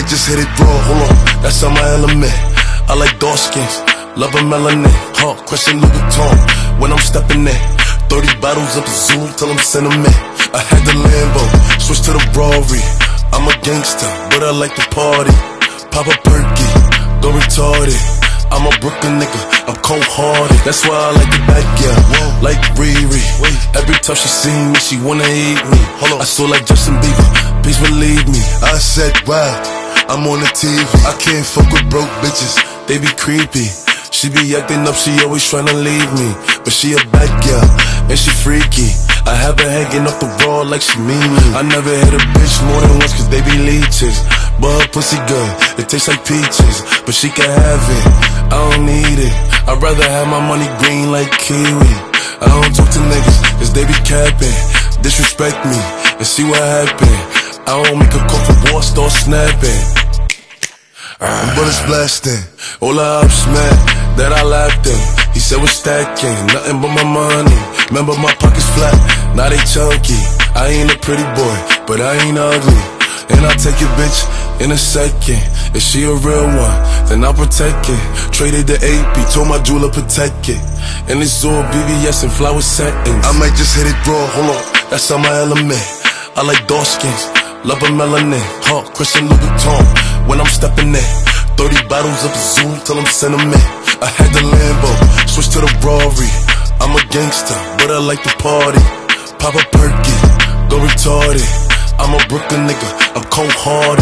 just hit it raw, hold on, that's on my element. I like dark skins, love a melanin. Heart crushing Louis Vuitton when I'm stepping in. 30 bottles up the Zoom till I'm sentiment. I had the Lambo, switch to the Rari. I'm a gangster, but I like to party. Pop a perky, go retarded. I'm a Brooklyn nigga, I'm cold-hearted. That's why I like the back, yeah, like Riri. Every time she see me, she wanna eat me. I still like Justin Bieber, please believe me. I said, wow, I'm on the TV. I can't fuck with broke bitches, they be creepy. She be acting up, she always tryna leave me. But she a bad girl, and she freaky. I have her hanging off the wall like she mean me. I never hit a bitch more than once cause they be leeches. But her pussy good, it tastes like peaches. But she can have it, I don't need it. I'd rather have my money green like kiwi. I don't talk to niggas cause they be capping. Disrespect me and see what happen. I don't make a call for war, start snapping. Bullets blasting, all the ops mad that I laughed him. He said we're stacking, nothing but my money. Remember my pockets flat, now they chunky. I ain't a pretty boy, but I ain't ugly. And I'll take your bitch in a second. If she a real one, then I'll protect it. Traded the AP, told my jeweler protect it. And it's all BBS and flower settings. I might just hit it raw, hold on, that's on my element. I like dark skins, love a melanin. Heart crushing Louis Vuitton when I'm stepping in. 30 bottles of the Zoom till I'm sentiment. I had the Lambo, switch to the Rari. I'm a gangster, but I like to party. Pop a perky, go retarded. I'm a Brooklyn nigga, I'm cold-hearted.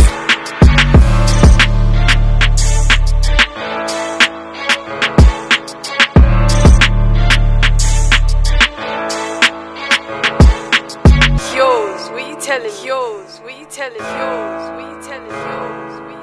Yours, what you telling? Yours, what you telling? Yours, what you telling? Yours, what you